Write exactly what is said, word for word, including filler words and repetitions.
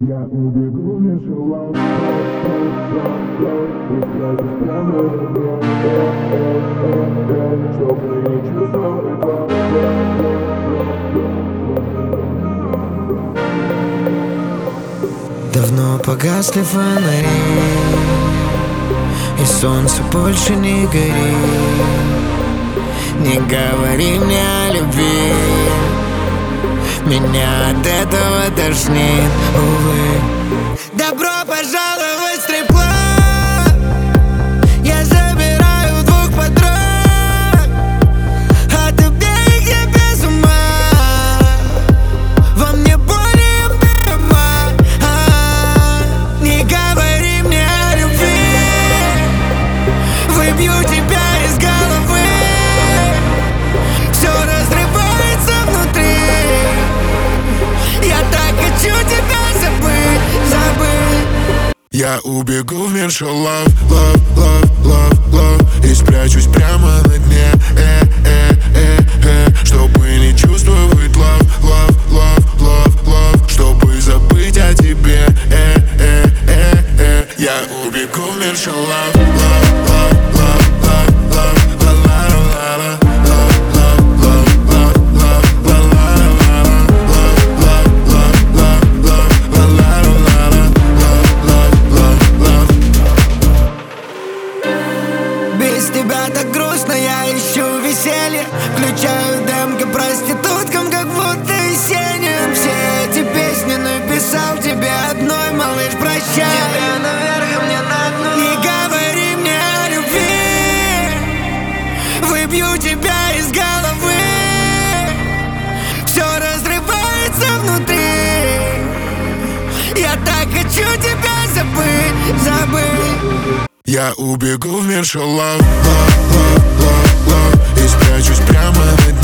Я убегу в межелом, чтобы не чувствовать лав. Давно погасли фонари, и солнце больше не горит. Не говори мне о любви, меня от этого тошнит, увы. Добро пожаловать в стрип-клуб. Я забираю двух подруг, от обеих я без ума. Во мне более дыма. Не говори мне о любви, выбью тебя из головы. Все разрывается внутри. Я так хочу тебя забыть, забыть. Я убегу в мир шоу love, love, love, love, love, и спрячусь прямо на дне, э, э, э, э, чтобы не чувствовать love, love, love, love, love, чтобы забыть о тебе, э, э, э, э. Я убегу в мир шоу love, love, love, love, love, love, la la la la, love, love, love, love, love, la la la la, love, love, love, love, love, la la la la, love, love, love, love. Без тебя так грустно, я ищу веселье. Включаю демки проституткам, как будто весенним. Все эти песни написал тебе одной, малыш, прощай. Тебя наверх, мне на дно. Не говори мне о любви, выбью тебя из головы. Все разрывается внутри. Я так хочу тебя забыть, забыть. Я убегу в мир шоу love, love, love, love, love, и спрячусь прямо на дне.